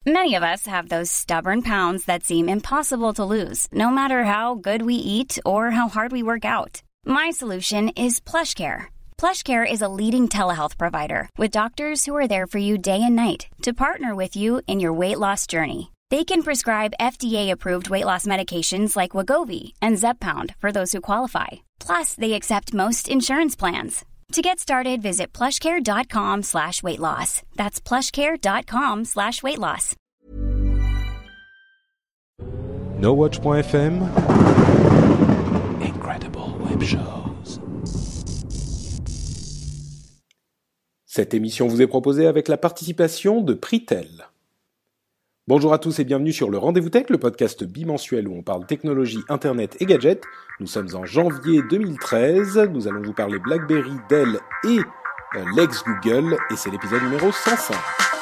Many of us have those stubborn pounds that seem impossible to lose, no matter how good we eat or how hard we work out. My solution is PlushCare. PlushCare is a leading telehealth provider with doctors who are there for you day and night to partner with you in your weight loss journey. They can prescribe FDA-approved weight loss medications like Wegovy and Zepbound for those who qualify. Plus, they accept most insurance plans. To get started, visit plushcare.com/weightloss. That's plushcare.com/weightloss. NoWatch.fm Incredible Web Shows. Cette émission vous est proposée avec la participation de Pritel. Bonjour à tous et bienvenue sur le Rendez-vous Tech, le podcast bimensuel où on parle technologie, internet et gadgets. Nous sommes en janvier 2013, nous allons vous parler BlackBerry, Dell et l'ex Google, et c'est l'épisode numéro 105.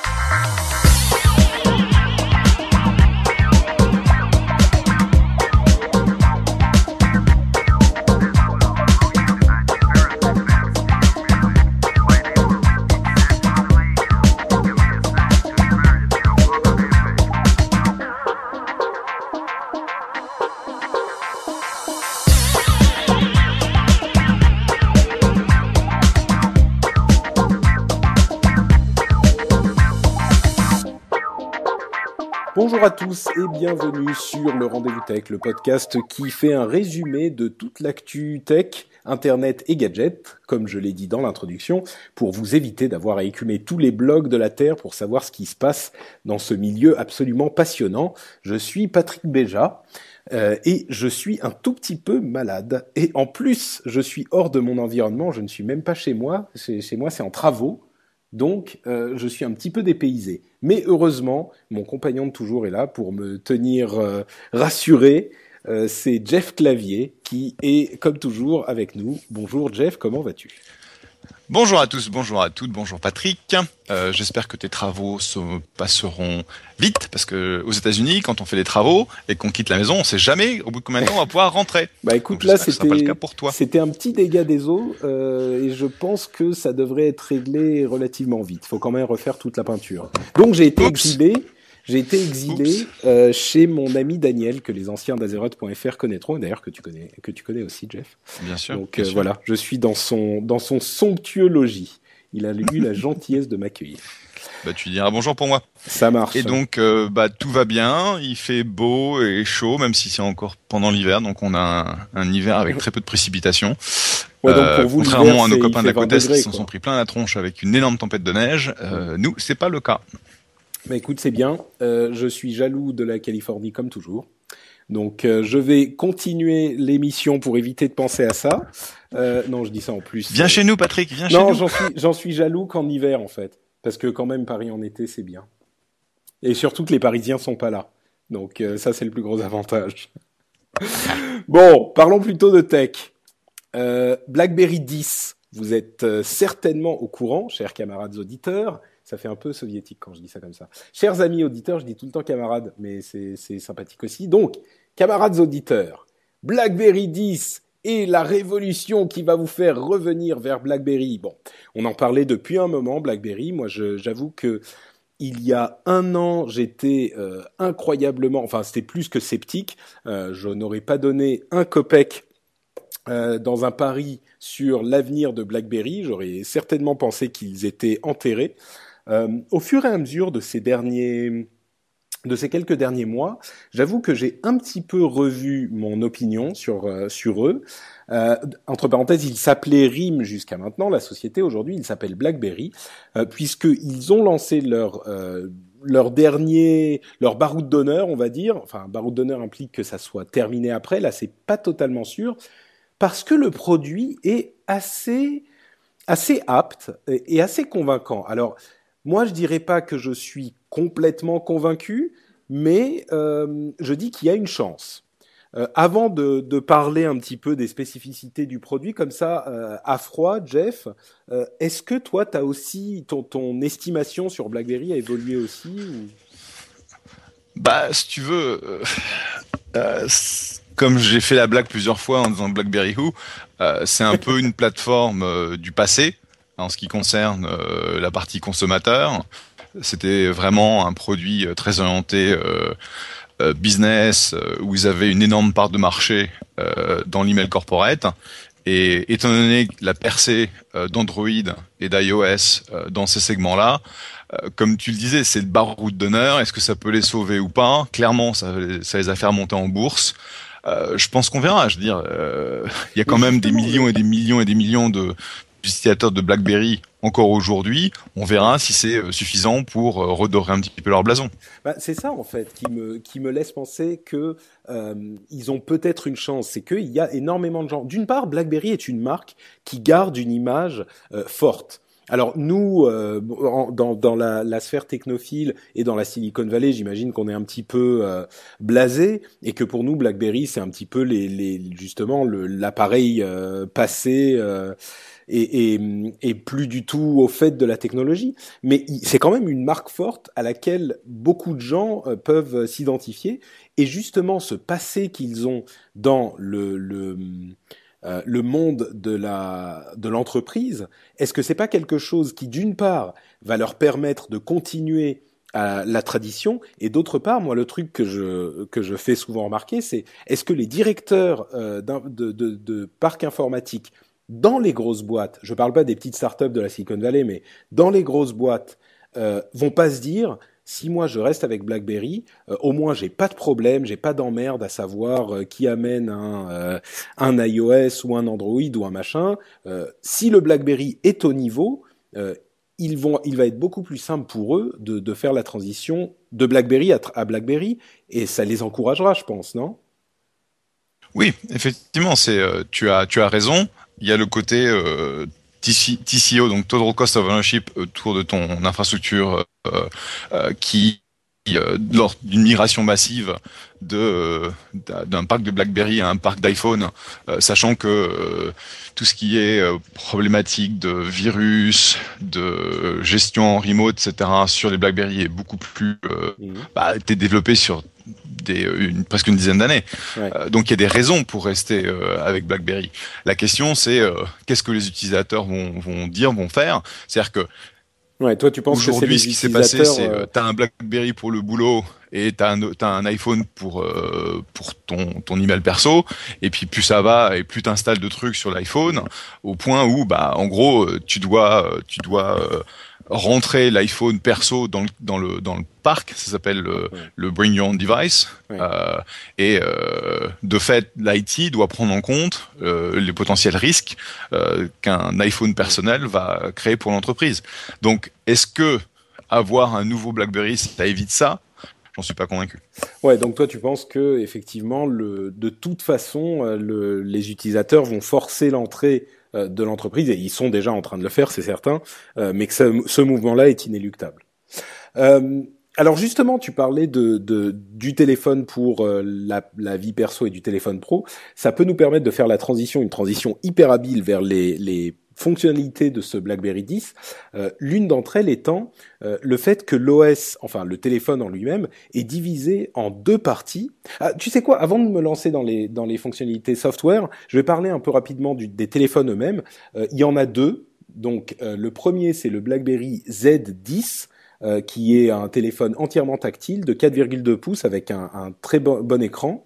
Bonjour à tous et bienvenue sur le Rendez-vous Tech, le podcast qui fait un résumé de toute l'actu tech, internet et gadgets, comme je l'ai dit dans l'introduction, pour vous éviter d'avoir à écumer tous les blogs de la Terre pour savoir ce qui se passe dans ce milieu absolument passionnant. Je suis Patrick Béja et je suis un tout petit peu malade. Et en plus, je suis hors de mon environnement, je ne suis même pas chez moi. Chez moi, c'est en travaux. Donc, je suis un petit peu dépaysé. Mais heureusement, mon compagnon de toujours est là pour me tenir rassuré. C'est Jeff Clavier qui est, comme toujours, avec nous. Bonjour Jeff, comment vas-tu ? Bonjour à tous, bonjour à toutes, bonjour Patrick. J'espère que tes travaux se passeront vite, parce que aux États-Unis, quand on fait des travaux et qu'on quitte la maison, on sait jamais au bout de combien de temps on va pouvoir rentrer. Bah écoute, donc, là ce sera pas le cas pour toi. C'était un petit dégât des eaux et je pense que ça devrait être réglé relativement vite. Il faut quand même refaire toute la peinture. Donc j'ai été exilé. Chez mon ami Daniel, que les anciens d'Azeroth.fr connaîtront, d'ailleurs que tu connais aussi, Jeff. Bien sûr. Donc bien sûr. Voilà, je suis dans son somptueux logis. Il a eu la gentillesse de m'accueillir. Bah tu diras bonjour pour moi. Ça marche. Et donc tout va bien, il fait beau et chaud, même si c'est encore pendant l'hiver, donc on a un hiver avec très peu de précipitations. Ouais, donc pour vous, contrairement à nos copains de la côte est degrés, qui s'en sont pris plein la tronche avec une énorme tempête de neige, nous c'est pas le cas. Bah écoute, c'est bien. Je suis jaloux de la Californie comme toujours. Donc je vais continuer l'émission pour éviter de penser à ça. Non, je dis ça en plus. Viens chez nous, Patrick. Viens chez nous. Non, j'en suis jaloux qu'en hiver en fait, parce que quand même Paris en été c'est bien. Et surtout que les Parisiens sont pas là. Donc ça c'est le plus gros avantage. Bon, parlons plutôt de tech. BlackBerry 10. Vous êtes certainement au courant, chers camarades auditeurs. Ça fait un peu soviétique quand je dis ça comme ça. Chers amis auditeurs, je dis tout le temps camarades, mais c'est sympathique aussi. Donc, camarades auditeurs, BlackBerry 10 et la révolution qui va vous faire revenir vers BlackBerry. Bon, on en parlait depuis un moment, BlackBerry. Moi, j'avoue que il y a un an, j'étais incroyablement... Enfin, c'était plus que sceptique. Je n'aurais pas donné un copec dans un pari sur l'avenir de BlackBerry. J'aurais certainement pensé qu'ils étaient enterrés. Au fur et à mesure de ces quelques derniers mois, j'avoue que j'ai un petit peu revu mon opinion sur eux. Entre parenthèses, ils s'appelaient RIM jusqu'à maintenant, la société. Aujourd'hui, ils s'appellent BlackBerry, puisqu'ils ont lancé leur baroud d'honneur, on va dire. Enfin, un baroud d'honneur implique que ça soit terminé après. Là, c'est pas totalement sûr, parce que le produit est assez apte et assez convaincant. Alors, moi, je dirais pas que je suis complètement convaincu, mais je dis qu'il y a une chance. Avant de parler un petit peu des spécificités du produit, comme ça, à froid, Jeff, est-ce que toi, t'as aussi ton estimation sur BlackBerry a évolué aussi ou... Bah, si tu veux, comme j'ai fait la blague plusieurs fois en disant BlackBerry Who, c'est un peu une plateforme du passé en ce qui concerne la partie consommateur. C'était vraiment un produit très orienté business, où ils avaient une énorme part de marché dans l'email corporate. Et étant donné la percée d'Android et d'iOS dans ces segments-là, comme tu le disais, c'est le baroud d'honneur. Est-ce que ça peut les sauver ou pas? Clairement, ça les a fait remonter en bourse. Je pense qu'on verra. Je veux dire, il y a Mais quand même des justement, millions et des millions et des millions de utilisateurs de BlackBerry encore aujourd'hui. On verra si c'est suffisant pour redorer un petit peu leur blason. c'est ça en fait qui me laisse penser que ils ont peut-être une chance. C'est qu'il y a énormément de gens. D'une part, BlackBerry est une marque qui garde une image forte. Alors nous, dans la sphère technophile et dans la Silicon Valley, j'imagine qu'on est un petit peu blasé et que pour nous, BlackBerry, c'est un petit peu justement l'appareil passé et plus du tout au fait de la technologie. Mais c'est quand même une marque forte à laquelle beaucoup de gens peuvent s'identifier. Et justement, ce passé qu'ils ont dans le monde de l'entreprise, est-ce que c'est pas quelque chose qui, d'une part, va leur permettre de continuer à la tradition, et d'autre part, moi, le truc que je fais souvent remarquer, c'est est-ce que les directeurs de parcs informatiques dans les grosses boîtes, je parle pas des petites startups de la Silicon Valley, mais dans les grosses boîtes, vont pas se dire si moi je reste avec BlackBerry, au moins j'ai pas de problème, j'ai pas d'emmerde à savoir qui amène un iOS ou un Android ou un machin. Si le BlackBerry est au niveau, il va être beaucoup plus simple pour eux de faire la transition de BlackBerry à BlackBerry et ça les encouragera, je pense, non? Oui, effectivement, tu as raison. Il y a le côté TCO, donc Total Cost of Ownership, autour de ton infrastructure qui lors d'une migration massive d'un parc de BlackBerry à un parc d'iPhone, sachant que tout ce qui est problématique de virus, de gestion en remote, etc. sur les BlackBerry est beaucoup plus Mhm. été développé sur presque une dizaine d'années. Ouais. Donc il y a des raisons pour rester avec BlackBerry. La question c'est qu'est-ce que les utilisateurs vont dire, vont faire. C'est-à-dire que Ouais, toi tu penses que c'est aujourd'hui, les ce qui s'est passé, utilisateurs c'est t'as un BlackBerry pour le boulot et t'as un iPhone pour ton email perso. Et puis plus ça va et plus t'installes de trucs sur l'iPhone, au point où bah en gros tu dois rentrer l'iPhone perso dans le parc. Ça s'appelle ouais, le Bring Your Own Device. ouais. De fait, l'IT doit prendre en compte les potentiels risques qu'un iPhone Ouais. personnel va créer pour l'entreprise. Donc, est-ce que avoir un nouveau BlackBerry, ça évite ça? J'en suis pas convaincu. Ouais, donc toi tu penses que effectivement de toute façon les utilisateurs vont forcer l'entrée de l'entreprise et ils sont déjà en train de le faire, c'est certain, mais que ce mouvement-là est inéluctable. Euh, alors justement, tu parlais du téléphone pour la vie perso et du téléphone pro. Ça peut nous permettre de faire une transition hyper habile vers les fonctionnalités de ce BlackBerry 10. L'une d'entre elles étant le fait que l'OS, enfin le téléphone en lui-même, est divisé en deux parties. Ah, tu sais quoi? Avant de me lancer dans les fonctionnalités software, je vais parler un peu rapidement des téléphones eux-mêmes. Il y en a deux. Donc le premier, c'est le BlackBerry Z10 qui est un téléphone entièrement tactile de 4,2 pouces avec un très bon écran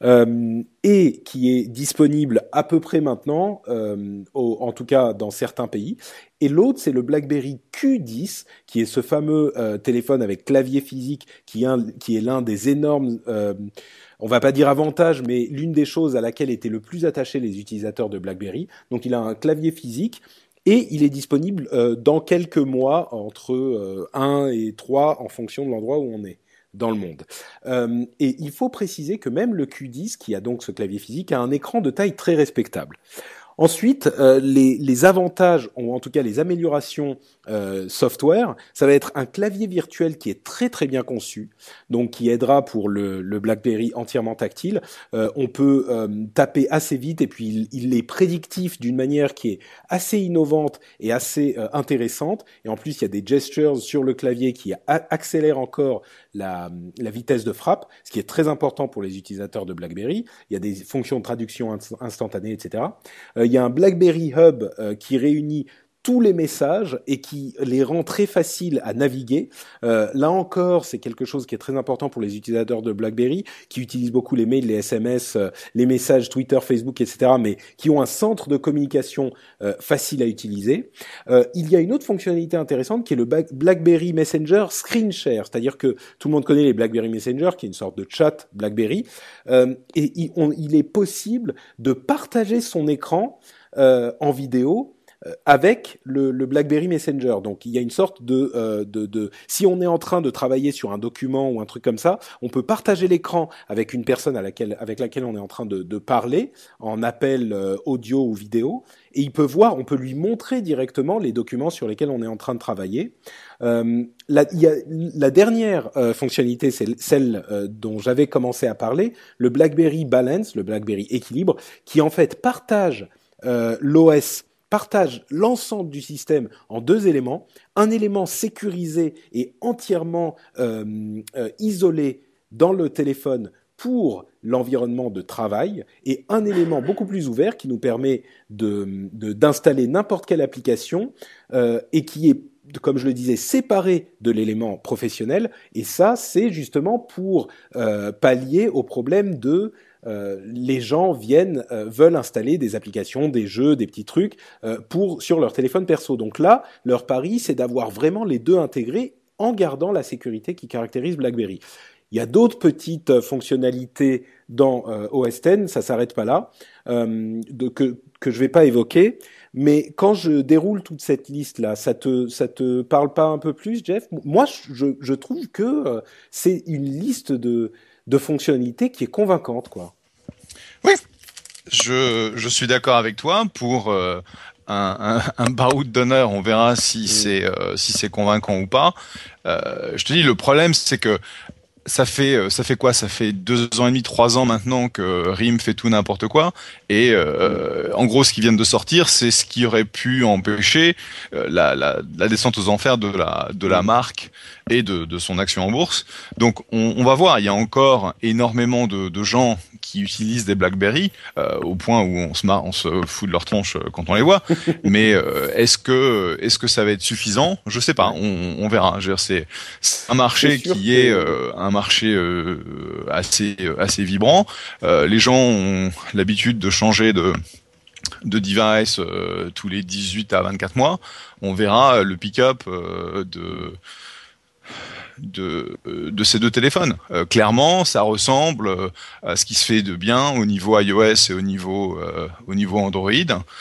et qui est disponible à peu près maintenant, en tout cas dans certains pays. Et l'autre, c'est le BlackBerry Q10, qui est ce fameux téléphone avec clavier physique, qui est l'un des énormes, on va pas dire avantages, mais l'une des choses à laquelle étaient le plus attachés les utilisateurs de BlackBerry. Donc il a un clavier physique et il est disponible dans quelques mois, entre 1 et 3 en fonction de l'endroit où on est dans le monde. Et il faut préciser que même le Q10, qui a donc ce clavier physique, a un écran de taille très respectable. Ensuite, les avantages, ou en tout cas les améliorations software, ça va être un clavier virtuel qui est très très bien conçu, donc qui aidera pour le BlackBerry entièrement tactile. On peut taper assez vite et puis il est prédictif d'une manière qui est assez innovante et assez intéressante. Et en plus, il y a des gestures sur le clavier qui accélèrent encore la vitesse de frappe, ce qui est très important pour les utilisateurs de BlackBerry. Il y a des fonctions de traduction instantanée, etc. Il y a un BlackBerry Hub qui réunit tous les messages et qui les rend très faciles à naviguer. Là encore, c'est quelque chose qui est très important pour les utilisateurs de BlackBerry, qui utilisent beaucoup les mails, les SMS, les messages Twitter, Facebook, etc., mais qui ont un centre de communication facile à utiliser. Il y a une autre fonctionnalité intéressante qui est le BlackBerry Messenger Screen Share, c'est-à-dire que tout le monde connaît les BlackBerry Messenger, qui est une sorte de chat BlackBerry, et il est possible de partager son écran en vidéo avec le BlackBerry Messenger. Donc il y a une sorte de si on est en train de travailler sur un document ou un truc comme ça, on peut partager l'écran avec une personne avec laquelle on est en train de parler en appel audio ou vidéo, et on peut lui montrer directement les documents sur lesquels on est en train de travailler. La dernière fonctionnalité, c'est celle dont j'avais commencé à parler, le BlackBerry Balance, le BlackBerry Équilibre, qui en fait partage l'ensemble du système en deux éléments, un élément sécurisé et entièrement isolé dans le téléphone pour l'environnement de travail, et un élément beaucoup plus ouvert qui nous permet d'installer n'importe quelle application et qui est, comme je le disais, séparé de l'élément professionnel. Et ça, c'est justement pour pallier au problème de les gens veulent installer des applications, des jeux, des petits trucs sur leur téléphone perso. Donc là, leur pari, c'est d'avoir vraiment les deux intégrés en gardant la sécurité qui caractérise BlackBerry. Il y a d'autres petites fonctionnalités dans OS X, ça s'arrête pas là, que je vais pas évoquer. Mais quand je déroule toute cette liste là, ça te parle pas un peu plus, Jeff? Moi, je trouve que c'est une liste de fonctionnalités qui est convaincante, quoi. Oui, je suis d'accord avec toi. Pour un baroud d'honneur, on verra si c'est convaincant ou pas. Je te dis, le problème, c'est que ça fait quoi? Ça fait 2 ans et demi, 3 ans maintenant que RIM fait tout n'importe quoi. Et en gros, ce qui vient de sortir, c'est ce qui aurait pu empêcher la descente aux enfers de la marque et de son action en bourse. Donc, on va voir. Il y a encore énormément de gens qui utilisent des BlackBerry au point où on se fout de leur tronche quand on les voit. Mais est-ce que ça va être suffisant? Je sais pas. On verra. Je veux dire, c'est un marché qui est un marché assez vibrant. Les gens ont l'habitude de changer de device tous les 18 à 24 mois. On verra le pick-up de ces deux téléphones. Clairement, ça ressemble à ce qui se fait de bien au niveau iOS et au niveau Android.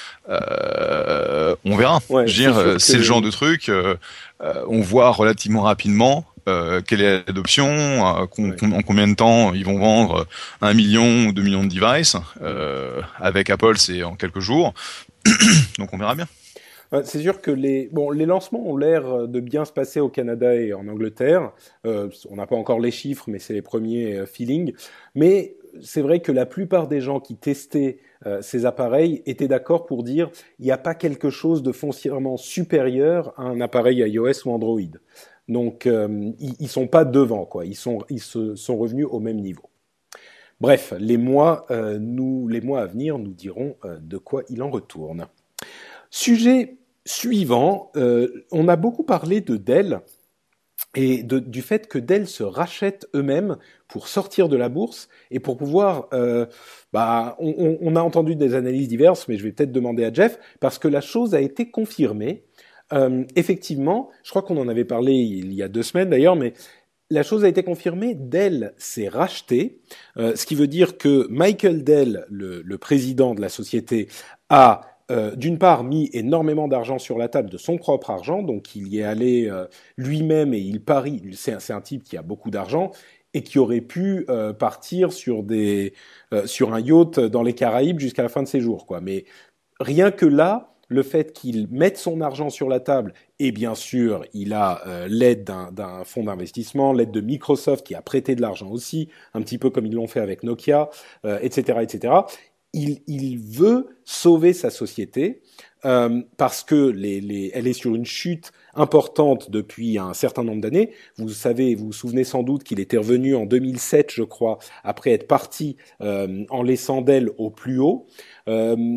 On verra. Ouais, je veux dire, c'est le genre de truc. On voit relativement rapidement quelle est l'adoption, en combien de temps ils vont vendre 1 million ou 2 millions de devices. Avec Apple, c'est en quelques jours. Donc on verra bien. C'est sûr que les lancements ont l'air de bien se passer au Canada et en Angleterre. On n'a pas encore les chiffres, mais c'est les premiers feelings. Mais c'est vrai que la plupart des gens qui testaient ces appareils étaient d'accord pour dire il n'y a pas quelque chose de foncièrement supérieur à un appareil iOS ou Android. Donc ils sont pas devant, quoi. Ils se sont revenus au même niveau. Bref, les mois à venir nous diront de quoi il en retourne. Sujet suivant, on a beaucoup parlé de Dell et du fait que Dell se rachète eux-mêmes pour sortir de la bourse et pour pouvoir... on a entendu des analyses diverses, mais je vais peut-être demander à Jeff, parce que la chose a été confirmée. Effectivement, je crois qu'on en avait parlé il y a 2 semaines d'ailleurs, mais la chose a été confirmée, Dell s'est racheté, ce qui veut dire que Michael Dell, le président de la société, a d'une part mis énormément d'argent sur la table, de son propre argent, donc il y est allé lui-même et il parie, c'est un type qui a beaucoup d'argent et qui aurait pu partir sur un yacht dans les Caraïbes jusqu'à la fin de ses jours, quoi. Mais rien que là, le fait qu'il mette son argent sur la table, et bien sûr, il a l'aide d'un fonds d'investissement, l'aide de Microsoft qui a prêté de l'argent aussi, un petit peu comme ils l'ont fait avec Nokia, etc., etc. Il veut sauver sa société parce que elle est sur une chute importante depuis un certain nombre d'années. Vous vous souvenez sans doute qu'il était revenu en 2007, je crois, après être parti en laissant Dell au plus haut.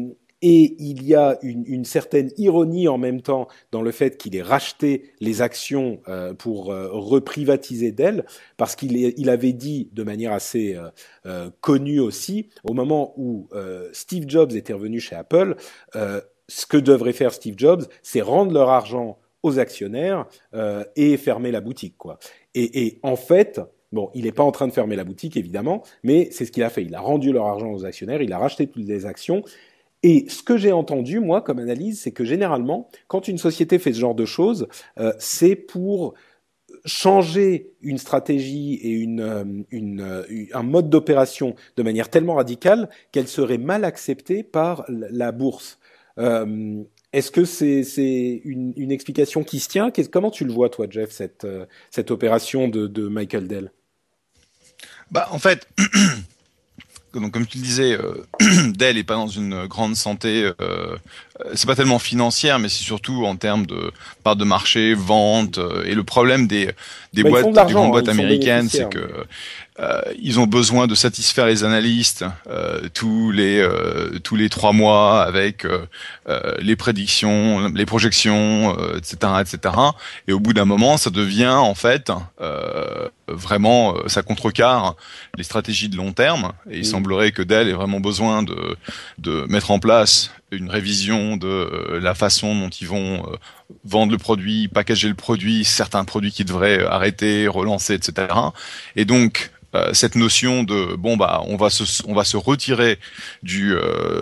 et il y a une certaine ironie en même temps dans le fait qu'il ait racheté les actions pour reprivatiser Dell, parce qu'il avait dit de manière assez connue aussi, au moment où Steve Jobs était revenu chez Apple, ce que devrait faire Steve Jobs, c'est rendre leur argent aux actionnaires et fermer la boutique, quoi. Et en fait, bon, il n'est pas en train de fermer la boutique, évidemment, mais c'est ce qu'il a fait. Il a rendu leur argent aux actionnaires, il a racheté toutes les actions. Et ce que j'ai entendu, moi, comme analyse, c'est que généralement, quand une société fait ce genre de choses, c'est pour changer une stratégie et un mode d'opération de manière tellement radicale qu'elle serait mal acceptée par la bourse. Est-ce que c'est une explication qui se tient? Comment tu le vois, toi, Jeff, cette opération de Michael Dell? Bah, en fait, donc, comme tu le disais, Dell est pas dans une grande santé. C'est pas tellement financière, mais c'est surtout en termes de part de marché, vente. Et le problème des boîtes, des grandes boîtes américaines, c'est que ils ont besoin de satisfaire les analystes tous les 3 mois avec les prédictions, les projections, etc., etc. Et au bout d'un moment, ça devient en fait vraiment, ça contrecarre les stratégies de long terme. Et il semblerait que Dell ait vraiment besoin de mettre en place une révision de la façon dont ils vont vendre le produit, packager le produit, certains produits qui devraient arrêter, relancer, etc. Et donc cette notion de on va se retirer du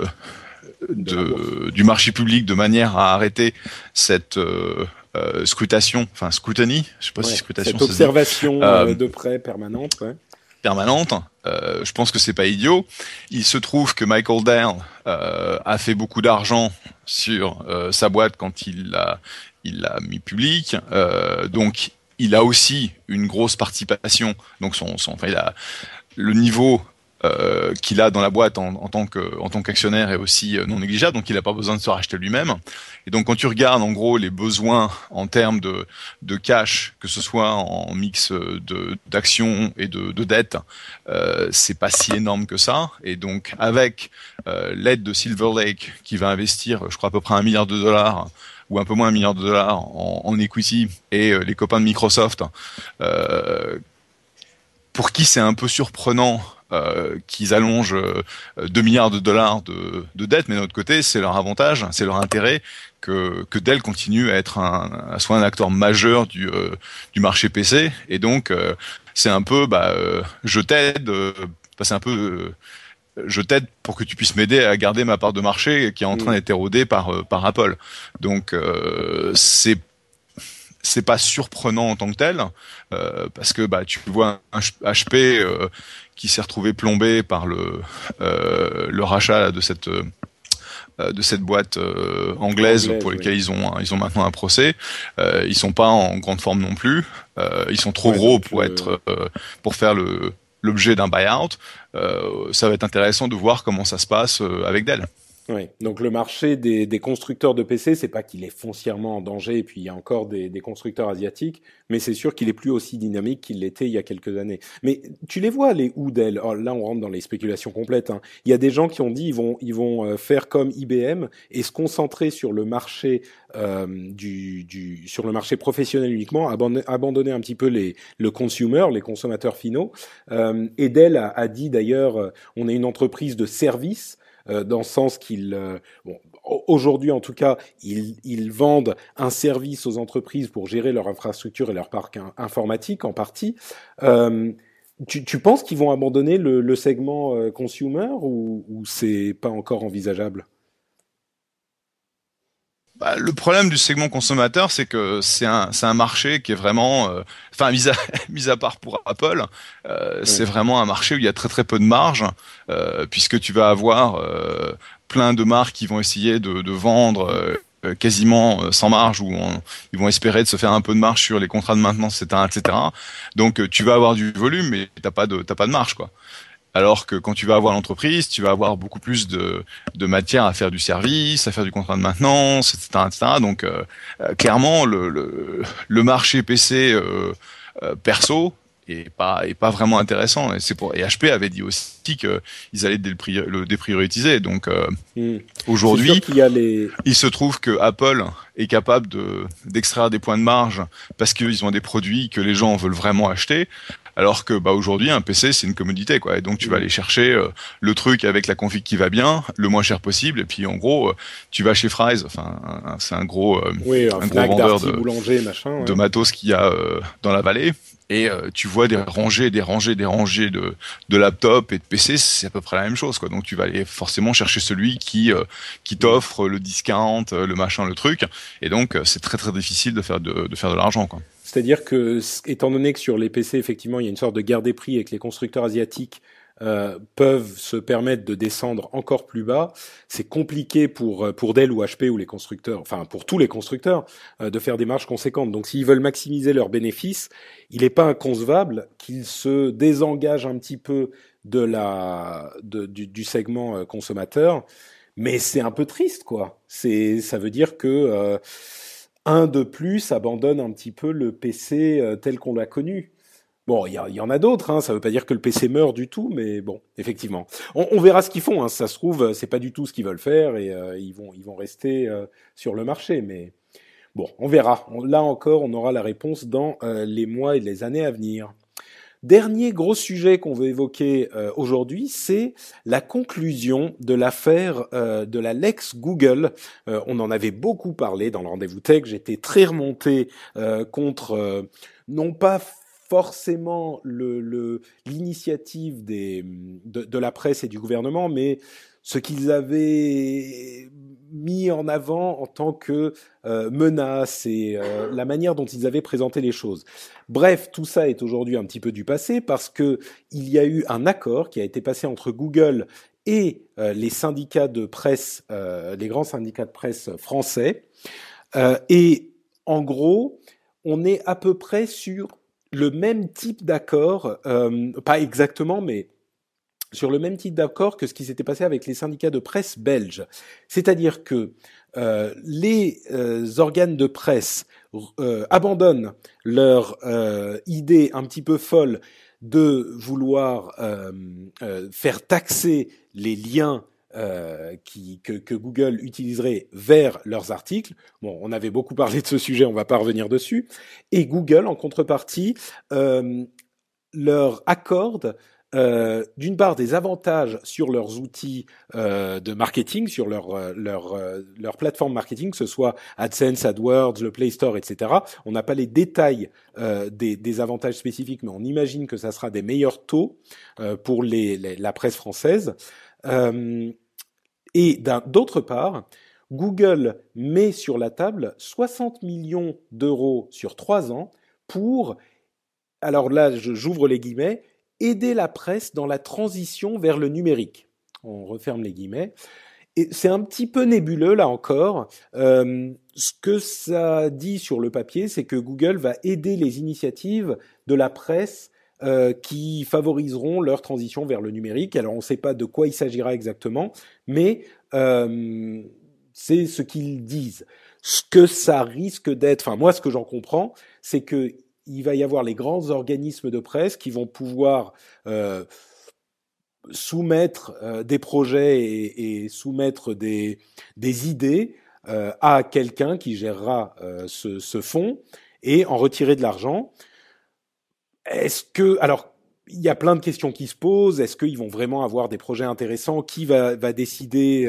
marché public de manière à arrêter cette scrutation, enfin scrutiny, je sais pas si scrutation, cette observation de près permanente, permanente. Je pense que c'est pas idiot. Il se trouve que Michael Dell a fait beaucoup d'argent sur sa boîte quand il l'a mis public. Donc il a aussi une grosse participation. Donc il a le niveau qu'il a dans la boîte en tant qu'actionnaire est aussi non négligeable, donc il n'a pas besoin de se racheter lui-même. Et donc quand tu regardes en gros les besoins en termes de cash, que ce soit en mix d'actions et de dettes, c'est pas si énorme que ça. Et donc avec l'aide de Silver Lake qui va investir, je crois à peu près $1 milliard ou un peu moins $1 milliard en equity, et les copains de Microsoft, pour qui c'est un peu surprenant qu'ils allongent $2 milliards de dettes, mais de l'autre côté, c'est leur avantage, c'est leur intérêt que Dell continue à être soit un acteur majeur du marché PC, et donc c'est un peu je t'aide, c'est un peu je t'aide pour que tu puisses m'aider à garder ma part de marché qui est en train d'être érodée par Apple. Donc c'est pas surprenant en tant que tel, parce que tu vois un HP qui s'est retrouvé plombé par le rachat là, de cette boîte anglaise pour laquelle ils ont maintenant un procès. Ils sont pas en grande forme non plus. Ils sont trop gros pour faire l'objet d'un buy-out. Ça va être intéressant de voir comment ça se passe avec Dell. Oui, donc le marché des constructeurs de PC, c'est pas qu'il est foncièrement en danger, et puis il y a encore des constructeurs asiatiques, mais c'est sûr qu'il est plus aussi dynamique qu'il l'était il y a quelques années. Mais tu les vois, les Dell. Oh, là, on rentre dans les spéculations complètes, hein. Il y a des gens qui ont dit ils vont faire comme IBM et se concentrer sur le marché sur le marché professionnel uniquement, abandonner un petit peu le consumer, les consommateurs finaux. Et Dell a dit d'ailleurs, on est une entreprise de service. Dans le sens qu'ils, aujourd'hui en tout cas, ils vendent un service aux entreprises pour gérer leur infrastructure et leur parc informatique en partie. Tu penses qu'ils vont abandonner le segment consumer ou c'est pas encore envisageable? Le problème du segment consommateur, c'est que c'est un marché qui est vraiment, mis à part pour Apple, c'est vraiment un marché où il y a très très peu de marge, puisque tu vas avoir plein de marques qui vont essayer de vendre quasiment sans marge, ou ils vont espérer de se faire un peu de marge sur les contrats de maintenance, etc., etc. Donc tu vas avoir du volume, mais t'as pas de marge, quoi. Alors que quand tu vas avoir l'entreprise, tu vas avoir beaucoup plus de matière à faire du service, à faire du contrat de maintenance, etc., etc. Donc clairement, le marché PC perso est pas vraiment intéressant. Et HP avait dit aussi que ils allaient le déprioriser. Donc Hmm. C'est sûr aujourd'hui, qu'il y a les. il se trouve que Apple est capable d'extraire des points de marge parce qu'ils ont des produits que les gens veulent vraiment acheter. Alors que aujourd'hui un PC c'est une commodité quoi, et donc tu vas aller chercher le truc avec la config qui va bien, le moins cher possible, et puis en gros tu vas chez Fry's, enfin c'est Oui, un un gros Fnac, vendeur Darty, Boulanger, machin. de Ouais. matos qu'il y a dans la vallée, et tu vois des rangées de laptops et de PC, c'est à peu près la même chose quoi. Donc tu vas aller forcément chercher celui qui t'offre le discount, le machin, le truc, et donc c'est très très difficile de faire de l'argent quoi. C'est-à-dire que, étant donné que sur les PC, effectivement, il y a une sorte de guerre des prix et que les constructeurs asiatiques peuvent se permettre de descendre encore plus bas, c'est compliqué pour Dell ou HP ou les constructeurs, enfin pour tous les constructeurs, de faire des marges conséquentes. Donc s'ils veulent maximiser leurs bénéfices, il n'est pas inconcevable qu'ils se désengagent un petit peu du segment consommateur. Mais c'est un peu triste, quoi. Ça veut dire que un de plus abandonne un petit peu le PC tel qu'on l'a connu. Bon, il y en a d'autres, hein, ça veut pas dire que le PC meurt du tout, mais bon, effectivement. On verra ce qu'ils font, hein, ça se trouve, c'est pas du tout ce qu'ils veulent faire et ils vont rester sur le marché, mais bon, on verra. Là encore, on aura la réponse dans les mois et les années à venir. Dernier gros sujet qu'on veut évoquer aujourd'hui, c'est la conclusion de l'affaire de la Lex Google. On en avait beaucoup parlé dans le rendez-vous tech. J'étais très remonté contre non pas forcément l'initiative de la presse et du gouvernement, mais ce qu'ils avaient mis en avant en tant que menace et la manière dont ils avaient présenté les choses. Bref, tout ça est aujourd'hui un petit peu du passé parce que il y a eu un accord qui a été passé entre Google et les syndicats de presse, les grands syndicats de presse français. Et en gros, on est à peu près sur le même type d'accord, pas exactement, mais sur le même type d'accord que ce qui s'était passé avec les syndicats de presse belges. C'est-à-dire que les organes de presse abandonnent leur idée un petit peu folle de vouloir faire taxer les liens que Google utiliserait vers leurs articles. Bon, on avait beaucoup parlé de ce sujet, on va pas revenir dessus. Et Google, en contrepartie, leur accorde d'une part des avantages sur leurs outils de marketing, sur leur plateforme marketing, que ce soit AdSense, AdWords, le Play Store, etc. On n'a pas les détails des avantages spécifiques, mais on imagine que ça sera des meilleurs taux pour la presse française. Et d'autre part, Google met sur la table 60 millions d'euros sur 3 ans pour, alors là j'ouvre les guillemets, aider la presse dans la transition vers le numérique. On referme les guillemets. Et c'est un petit peu nébuleux là encore. Ce que ça dit sur le papier, c'est que Google va aider les initiatives de la presse qui favoriseront leur transition vers le numérique. Alors on ne sait pas de quoi il s'agira exactement, mais c'est ce qu'ils disent. Ce que ça risque d'être, enfin moi ce que j'en comprends, c'est que il va y avoir les grands organismes de presse qui vont pouvoir soumettre des projets et soumettre des idées à quelqu'un qui gérera ce fonds et en retirer de l'argent. Alors, il y a plein de questions qui se posent. Est-ce qu'ils vont vraiment avoir des projets intéressants? Qui va décider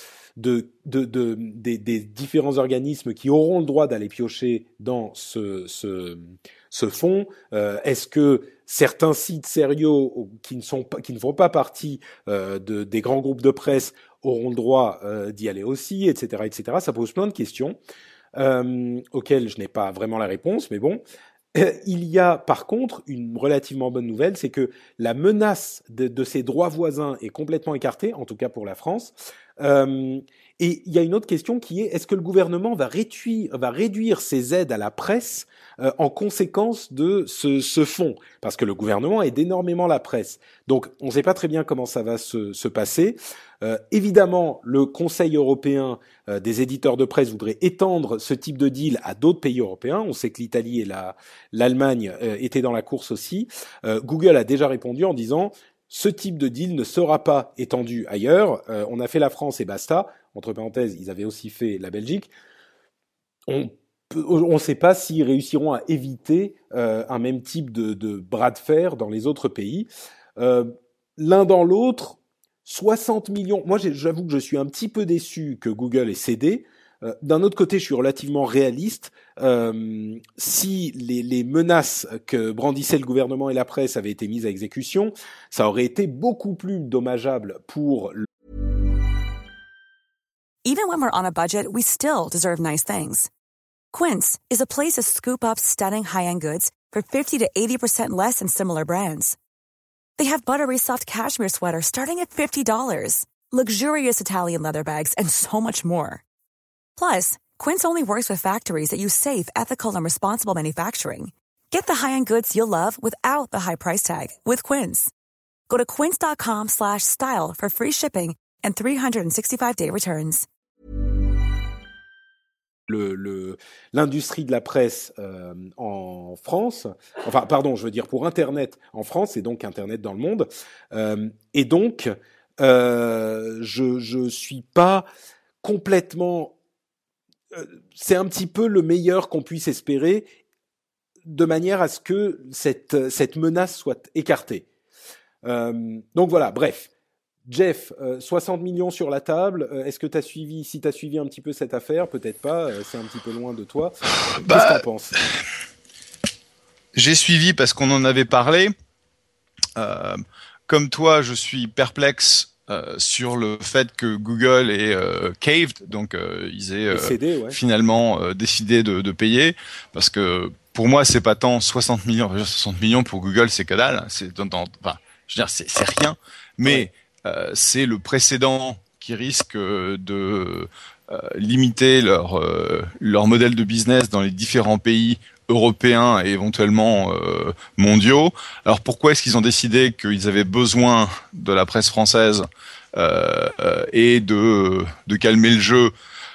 des différents organismes qui auront le droit d'aller piocher dans ce fonds? Est-ce que certains sites sérieux qui ne font pas partie des grands groupes de presse auront le droit d'y aller aussi, etc., etc. Ça pose plein de questions auxquelles je n'ai pas vraiment la réponse, mais bon. Il y a par contre une relativement bonne nouvelle, c'est que la menace de ces droits voisins est complètement écartée, en tout cas pour la France. Et il y a une autre question qui est, est-ce que le gouvernement va réduire ses aides à la presse en conséquence de ce fonds? Parce que le gouvernement aide énormément la presse. Donc, on ne sait pas très bien comment ça va se passer. Évidemment, le Conseil européen des éditeurs de presse voudrait étendre ce type de deal à d'autres pays européens. On sait que l'Italie et l'Allemagne étaient dans la course aussi. Google a déjà répondu en disant ce type de deal ne sera pas étendu ailleurs. On a fait la France et basta. Entre parenthèses, ils avaient aussi fait la Belgique. On ne sait pas s'ils réussiront à éviter un même type de bras de fer dans les autres pays. L'un dans l'autre, 60 millions. Moi, j'avoue que je suis un petit peu déçu que Google ait cédé. D'un autre côté, je suis relativement réaliste. Si les menaces que brandissaient le gouvernement et la presse avaient été mises à exécution, ça aurait été beaucoup plus dommageable pour Even when we're on a budget, we still deserve nice things. Quince is a place to scoop up stunning high-end goods for 50 to 80% less than similar brands. They have buttery soft cashmere sweaters starting at $50, luxurious Italian leather bags, and so much more. Plus, Quince only works with factories that use safe, ethical, and responsible manufacturing. Get the high-end goods you'll love without the high price tag with Quince. Go to quince.com/style for free shipping and 365-day returns. L'industrie de la presse en France, enfin pardon, je veux dire pour Internet en France et donc Internet dans le monde, et donc je suis pas complètement, c'est un petit peu le meilleur qu'on puisse espérer de manière à ce que cette menace soit écartée. Donc voilà, bref. Jeff, 60 millions sur la table. Est-ce que si t'as suivi un petit peu cette affaire, peut-être pas, c'est un petit peu loin de toi. Qu'est-ce que t'en penses ? J'ai suivi parce qu'on en avait parlé. Comme toi, je suis perplexe sur le fait que Google ait caved, donc ils aient finalement décidé de payer, parce que pour moi, c'est pas tant 60 millions. 60 millions pour Google, c'est que dalle. Je veux dire, c'est rien, mais c'est le précédent qui risque de limiter leur modèle de business dans les différents pays européens et éventuellement mondiaux. Alors pourquoi est-ce qu'ils ont décidé qu'ils avaient besoin de la presse française et de calmer le jeu?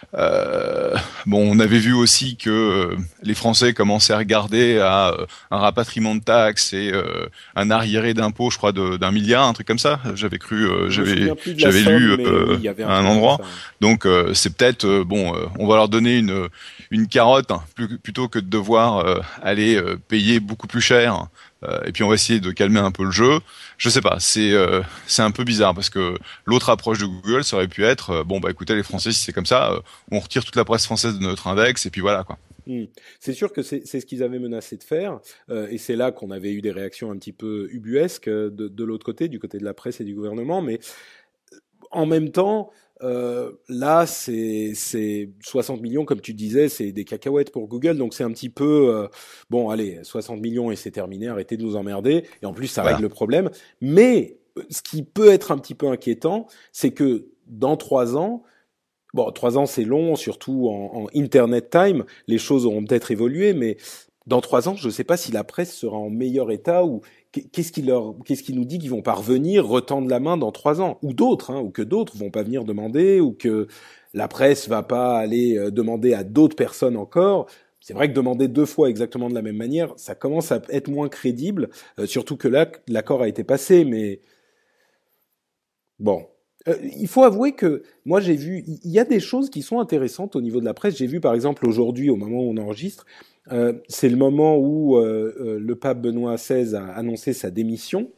On avait vu aussi que les Français commençaient à regarder à un rapatriement de taxes et un arriéré d'impôts, je crois, d'1 milliard, un truc comme ça. J'avais cru, j'avais lu à un endroit. Donc c'est peut-être on va leur donner une carotte plutôt que de devoir aller payer beaucoup plus cher. Et puis on va essayer de calmer un peu le jeu. Je sais pas, c'est un peu bizarre parce que l'autre approche de Google, ça aurait pu être écoutez les Français, si c'est comme ça, on retire toute la presse française de notre index et puis voilà quoi. C'est sûr que c'est ce qu'ils avaient menacé de faire, et c'est là qu'on avait eu des réactions un petit peu ubuesques de l'autre côté, du côté de la presse et du gouvernement, mais en même temps, là, c'est 60 millions, comme tu disais, c'est des cacahuètes pour Google, donc c'est un petit peu, 60 millions et c'est terminé, arrêtez de nous emmerder, et en plus, ça règle le problème. Mais, ce qui peut être un petit peu inquiétant, c'est que dans 3 ans, 3 ans c'est long, surtout en Internet time, les choses auront peut-être évolué, mais dans 3 ans, je ne sais pas si la presse sera en meilleur état ou qu'est-ce qui nous dit qu'ils vont pas revenir retendre la main dans 3 ans, ou d'autres, ou que d'autres vont pas venir demander, ou que la presse va pas aller demander à d'autres personnes encore. C'est vrai que demander 2 fois exactement de la même manière, ça commence à être moins crédible, surtout que là, l'accord a été passé, mais bon. Il faut avouer que moi j'ai vu, il y a des choses qui sont intéressantes au niveau de la presse. J'ai vu par exemple aujourd'hui, au moment où on enregistre, c'est le moment où le pape Benoît XVI a annoncé sa démission.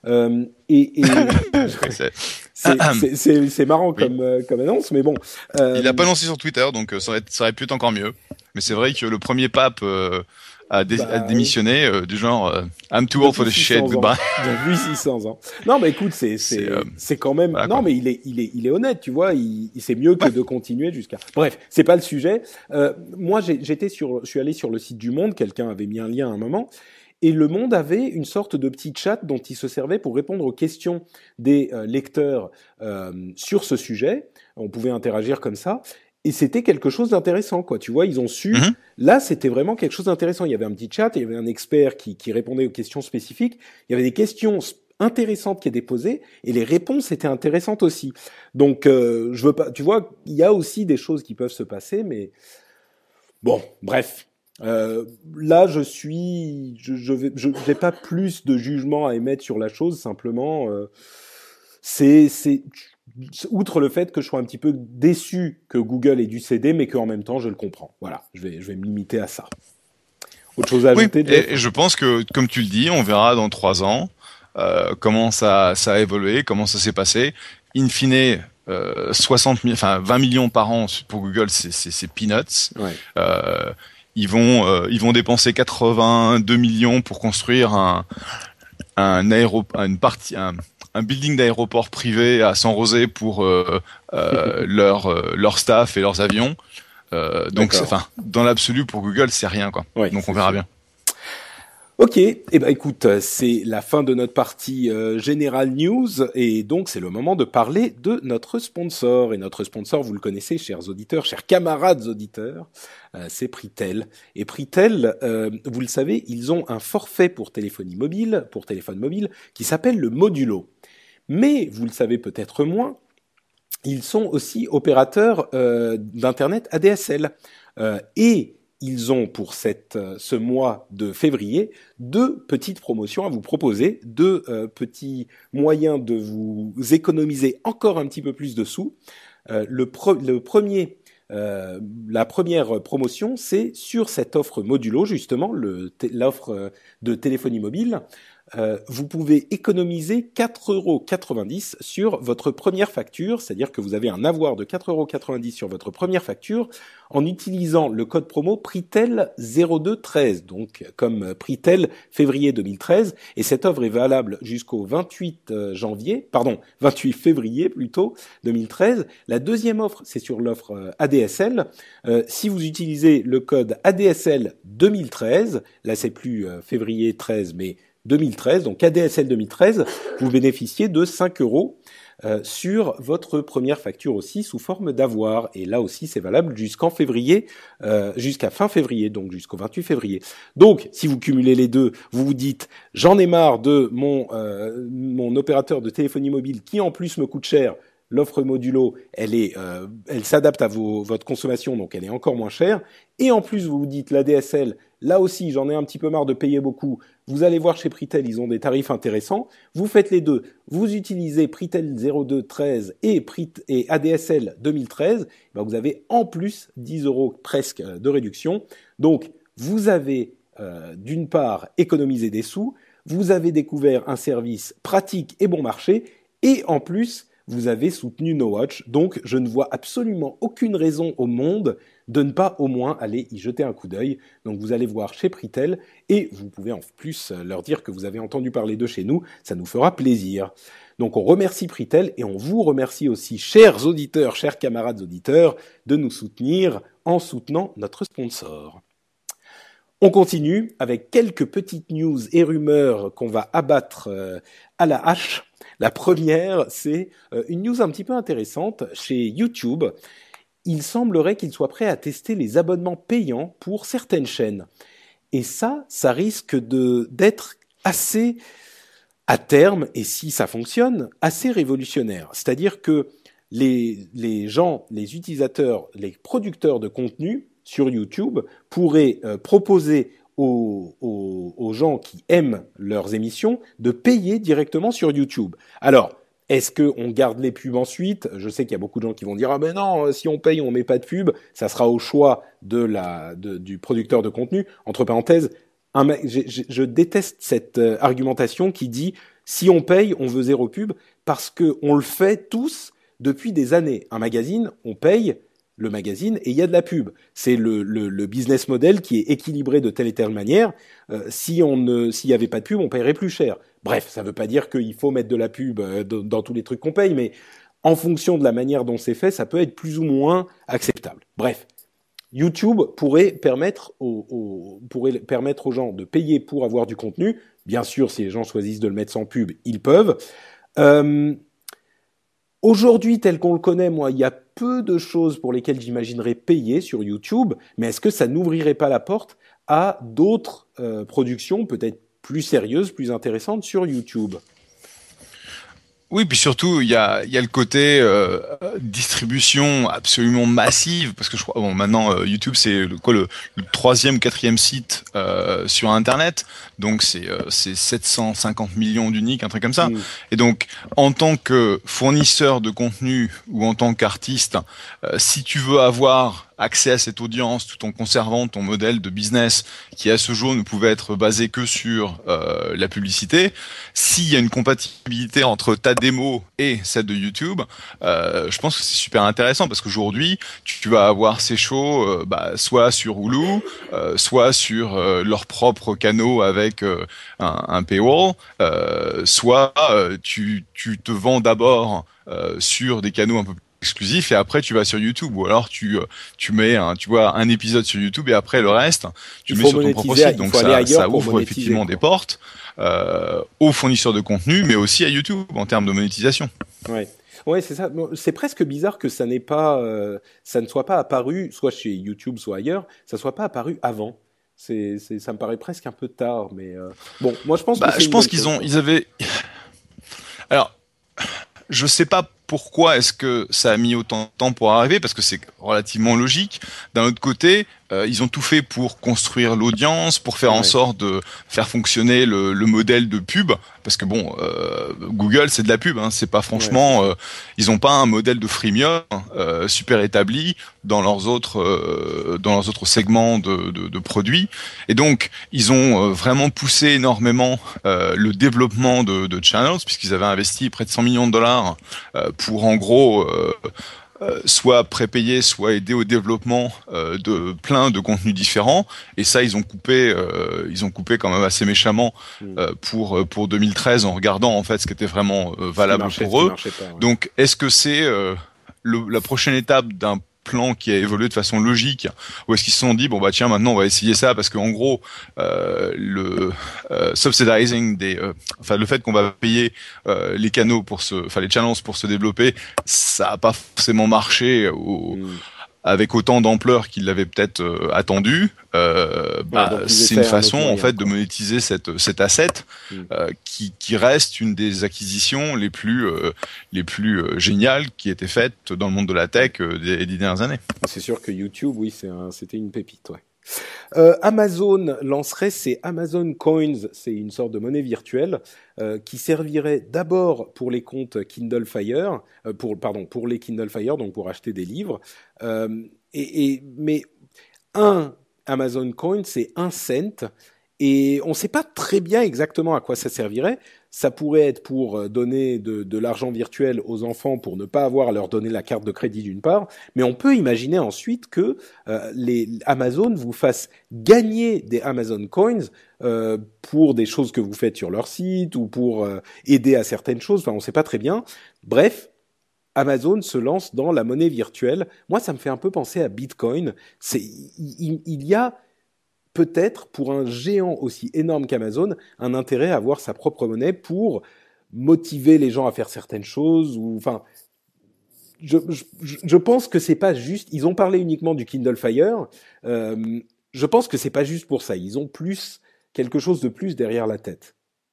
C'est marrant comme annonce, mais bon. Il l'a pas annoncé sur Twitter, donc ça aurait pu être encore mieux. Mais c'est vrai que le premier pape a démissionné du genre I'm too old for this shit, goodbye. Depuis 600 ans. Non, mais écoute, c'est quand même. Voilà, non, mais il est honnête, tu vois. Il c'est mieux que de continuer jusqu'à. Bref, c'est pas le sujet. Moi, je suis allé sur le site du Monde. Quelqu'un avait mis un lien à un moment. Et Le Monde avait une sorte de petit chat dont il se servait pour répondre aux questions des lecteurs sur ce sujet. On pouvait interagir comme ça. Et c'était quelque chose d'intéressant, quoi. Tu vois, ils ont su. Mhm. Là, c'était vraiment quelque chose d'intéressant. Il y avait un petit chat, il y avait un expert qui répondait aux questions spécifiques. Il y avait des questions intéressantes qui étaient posées et les réponses étaient intéressantes aussi. Donc, je veux pas. Tu vois, il y a aussi des choses qui peuvent se passer, mais bon, bref. Là, je n'ai pas plus de jugement à émettre sur la chose. Simplement, c'est outre le fait que je sois un petit peu déçu que Google ait dû céder, mais qu'en même temps, je le comprends. Voilà, je vais me limiter à ça. Autre chose à Oui, ajouter, Jeff? et je pense que, comme tu le dis, on verra dans 3 ans comment ça a évolué, comment ça s'est passé. In fine, 20 millions par an pour Google, c'est peanuts. Ouais. Ils vont dépenser 82 millions pour construire un building d'aéroport privé à San José pour leur staff et leurs avions. Donc, dans l'absolu, pour Google, c'est rien, quoi. Ouais, donc, on verra bien. Ok, écoute, c'est la fin de notre partie General News et donc c'est le moment de parler de notre sponsor. Et notre sponsor, vous le connaissez, chers auditeurs, chers camarades auditeurs, c'est Pritel. Et Pritel, vous le savez, ils ont un forfait pour téléphone mobile, qui s'appelle le Modulo. Mais, vous le savez peut-être moins, ils sont aussi opérateurs d'Internet ADSL. Et ils ont pour ce mois de février 2 petites promotions à vous proposer, 2 petits moyens de vous économiser encore un petit peu plus de sous. La première promotion, c'est sur cette offre modulo, justement, l'offre de téléphonie mobile. Vous pouvez économiser 4,90 € sur votre première facture, c'est-à-dire que vous avez un avoir de 4,90 € sur votre première facture en utilisant le code promo Pritel0213, donc comme Pritel février 2013, et cette offre est valable jusqu'au 28 février plutôt 2013. La deuxième offre, c'est sur l'offre ADSL. Si vous utilisez le code ADSL 2013, là c'est plus février 13 mais 2013, donc ADSL 2013, vous bénéficiez de 5 € sur votre première facture aussi sous forme d'avoir. Et là aussi, c'est valable jusqu'à fin février, donc jusqu'au 28 février. Donc, si vous cumulez les deux, vous vous dites, j'en ai marre de mon opérateur de téléphonie mobile qui en plus me coûte cher. L'offre modulo, elle s'adapte à votre consommation, donc elle est encore moins chère. Et en plus, vous vous dites, la DSL, là aussi, j'en ai un petit peu marre de payer beaucoup. Vous allez voir chez Pritel, ils ont des tarifs intéressants. Vous faites les deux. Vous utilisez Pritel 0213 et ADSL 2013. Ben vous avez en plus 10 € presque de réduction. Donc, vous avez d'une part économisé des sous, vous avez découvert un service pratique et bon marché, et en plus, vous avez soutenu No Watch, donc je ne vois absolument aucune raison au monde de ne pas au moins aller y jeter un coup d'œil. Donc vous allez voir chez Pritel et vous pouvez en plus leur dire que vous avez entendu parler de chez nous, ça nous fera plaisir. Donc on remercie Pritel et on vous remercie aussi, chers auditeurs, chers camarades auditeurs, de nous soutenir en soutenant notre sponsor. On continue avec quelques petites news et rumeurs qu'on va abattre à la hache. La première, c'est une news un petit peu intéressante chez YouTube. Il semblerait qu'ils soient prêts à tester les abonnements payants pour certaines chaînes. Et ça risque d'être assez, à terme, et si ça fonctionne, assez révolutionnaire. C'est-à-dire que les gens, les utilisateurs, les producteurs de contenu sur YouTube pourraient proposer aux gens qui aiment leurs émissions de payer directement sur YouTube. Alors, est-ce qu'on garde les pubs ensuite ? Je sais qu'il y a beaucoup de gens qui vont dire « Ah ben non, si on paye, on met pas de pub ». Ça sera au choix du producteur de contenu. Entre parenthèses, je déteste cette argumentation qui dit « Si on paye, on veut 0 pub » parce qu'on le fait tous depuis des années. Un magazine, on paye le magazine et il y a de la pub. C'est le business model qui est équilibré de telle et telle manière. S'il y avait pas de pub, on paierait plus cher. Bref, ça veut pas dire qu'il faut mettre de la pub dans tous les trucs qu'on paye, mais en fonction de la manière dont c'est fait, ça peut être plus ou moins acceptable. Bref, YouTube pourrait permettre aux gens de payer pour avoir du contenu. Bien sûr, si les gens choisissent de le mettre sans pub, ils peuvent. Aujourd'hui, tel qu'on le connaît, moi, il y a peu de choses pour lesquelles j'imaginerais payer sur YouTube, mais est-ce que ça n'ouvrirait pas la porte à d'autres productions peut-être plus sérieuses, plus intéressantes sur YouTube ? Oui, puis surtout il y a le côté distribution absolument massive, parce que je crois maintenant YouTube c'est le troisième, quatrième site sur Internet, donc c'est 750 millions d'uniques, un truc comme ça. Et donc en tant que fournisseur de contenu ou en tant qu'artiste, si tu veux avoir accès à cette audience tout en conservant ton modèle de business qui à ce jour ne pouvait être basé que sur la publicité, s'il y a une compatibilité entre ta démo et celle de YouTube, je pense que c'est super intéressant parce qu'aujourd'hui tu vas avoir ces shows soit sur Hulu, soit sur leurs propres canaux avec un paywall, soit tu te vends d'abord sur des canaux un peu exclusif et après tu vas sur YouTube ou alors tu mets un épisode sur YouTube et après le reste tu mets sur ton propre site, donc ça ouvre effectivement des portes aux fournisseurs de contenu mais aussi à YouTube en termes de monétisation. Ouais, c'est ça. C'est presque bizarre que ça ne soit pas apparu soit chez YouTube soit ailleurs, ça soit pas apparu avant. Ça me paraît presque un peu tard, mais bon, moi je pense que ils avaient. Alors, je sais pas pourquoi est-ce que ça a mis autant de temps pour arriver, parce que c'est relativement logique. D'un autre côté, ils ont tout fait pour construire l'audience, pour faire en sorte de faire fonctionner le modèle de pub, parce que Google c'est de la pub, hein, c'est pas franchement, ils ont pas un modèle de freemium super établi dans leurs autres segments de produits, et donc ils ont vraiment poussé énormément le développement de channels, puisqu'ils avaient investi près de 100 millions de dollars pour en gros soit prépayer, soit aider au développement de plein de contenus différents. Et ça, ils ont coupé quand même assez méchamment pour 2013 en regardant en fait ce qui était vraiment valable pour eux. Donc, est-ce que c'est la prochaine étape d'un plan qui a évolué de façon logique, ou est-ce qu'ils se sont dit bon tiens, maintenant on va essayer ça parce qu'en gros le subsidizing le fait qu'on va payer les canaux les channels pour se développer, ça a pas forcément marché avec autant d'ampleur qu'ils l'avaient peut-être attendu. C'est une façon en fait de monétiser cet asset qui reste une des acquisitions les plus géniales qui étaient faites dans le monde de la tech des dernières années. C'est sûr que YouTube, oui, c'était une pépite, ouais. Amazon lancerait ses Amazon Coins, c'est une sorte de monnaie virtuelle qui servirait d'abord pour les comptes Kindle Fire, pour les Kindle Fire, donc pour acheter des livres. Mais un Amazon Coin, c'est 1 cent, et on ne sait pas très bien exactement à quoi ça servirait. Ça pourrait être pour donner de l'argent virtuel aux enfants pour ne pas avoir à leur donner la carte de crédit d'une part, mais on peut imaginer ensuite que les Amazon vous fassent gagner des Amazon Coins pour des choses que vous faites sur leur site ou pour aider à certaines choses. Enfin, on ne sait pas très bien. Bref, Amazon se lance dans la monnaie virtuelle. Moi, ça me fait un peu penser à Bitcoin. Il y a peut-être, pour un géant aussi énorme qu'Amazon, un intérêt à avoir sa propre monnaie pour motiver les gens à faire certaines choses. Je pense que c'est pas juste. Ils ont parlé uniquement du Kindle Fire. Je pense que c'est pas juste pour ça. Ils ont quelque chose de plus derrière la tête, non ?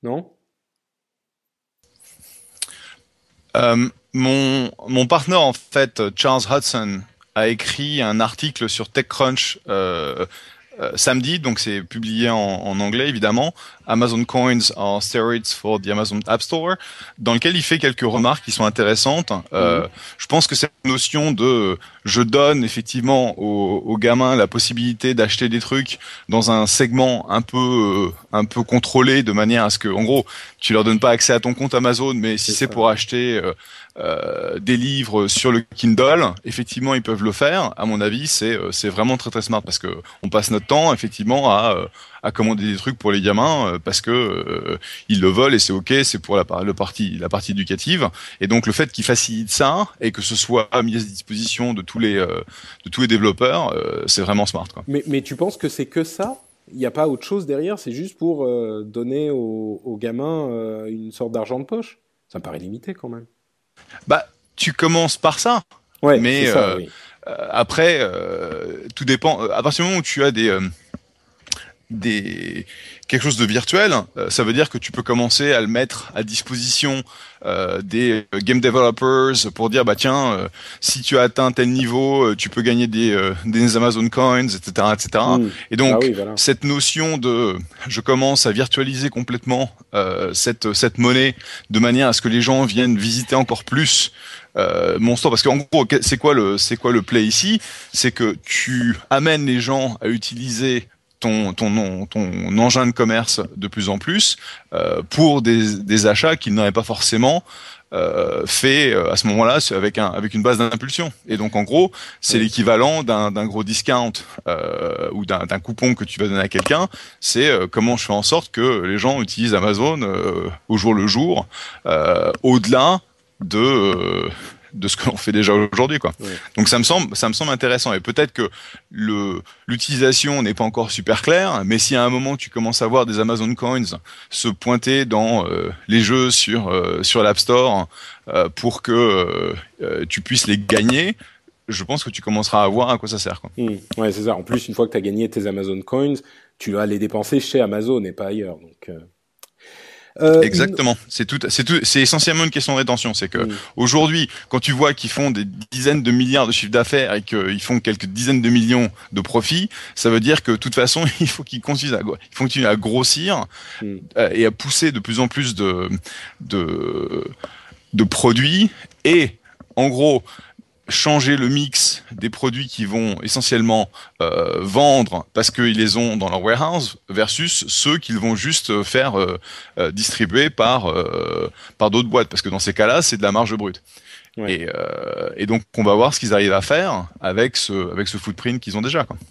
Mon partenaire en fait, Charles Hudson, a écrit un article sur TechCrunch samedi, donc c'est publié en anglais évidemment, Amazon Coins are steroids for the Amazon App Store, dans lequel il fait quelques remarques qui sont intéressantes. Je pense que cette notion de je donne effectivement aux gamins la possibilité d'acheter des trucs dans un segment un peu contrôlé, de manière à ce que, en gros, tu leur donnes pas accès à ton compte Amazon, mais si c'est pour acheter des livres sur le Kindle, effectivement ils peuvent le faire. À mon avis, c'est vraiment très très smart, parce que on passe notre temps effectivement à à commander des trucs pour les gamins parce que ils le veulent et c'est ok, c'est pour la partie éducative. Et donc le fait qu'ils facilitent ça et que ce soit mis à disposition de tous les développeurs, c'est vraiment smart, quoi. Mais tu penses que c'est que ça? Il n'y a pas autre chose derrière? C'est juste pour donner aux gamins une sorte d'argent de poche? Ça me paraît limité quand même. Bah, tu commences par ça. Ouais, Mais c'est ça, oui. après, tout dépend. À partir du moment où tu as quelque chose de virtuel, ça veut dire que tu peux commencer à le mettre à disposition des game developers pour dire bah tiens, si tu as atteint tel niveau, tu peux gagner des Amazon Coins, etc., etc. Et donc Ah oui, voilà. cette notion de je commence à virtualiser complètement cette monnaie de manière à ce que les gens viennent visiter encore plus mon store, parce qu'en gros c'est quoi le play ici, c'est que tu amènes les gens à utiliser ton engin de commerce de plus en plus pour des achats qu'ils n'auraient pas forcément fait à ce moment-là avec une base d'impulsion. Et donc en gros, c'est l'équivalent d'un gros discount ou d'un coupon que tu vas donner à quelqu'un. C'est comment je fais en sorte que les gens utilisent Amazon au jour le jour, au-delà de ce que l'on fait déjà aujourd'hui, quoi. Ouais. Donc ça me semble intéressant, et peut-être que l'utilisation n'est pas encore super claire, mais si à un moment tu commences à voir des Amazon Coins se pointer dans les jeux sur l'App Store pour que tu puisses les gagner, je pense que tu commenceras à voir à quoi ça sert, quoi. Ouais, c'est ça. En plus, une fois que tu as gagné tes Amazon Coins, tu vas les dépenser chez Amazon et pas ailleurs. Donc Exactement. C'est essentiellement une question de rétention. C'est que aujourd'hui, quand tu vois qu'ils font des dizaines de milliards de chiffre d'affaires et qu'ils font quelques dizaines de millions de profits, ça veut dire que de toute façon, il faut qu'ils continuent à grossir et à pousser de plus en plus de produits et, en gros, changer le mix des produits qui vont essentiellement vendre parce qu'ils les ont dans leur warehouse versus ceux qu'ils vont juste faire distribuer par d'autres boîtes, parce que dans ces cas-là c'est de la marge brute. Ouais. Et donc on va voir ce qu'ils arrivent à faire avec ce footprint qu'ils ont déjà, quoi.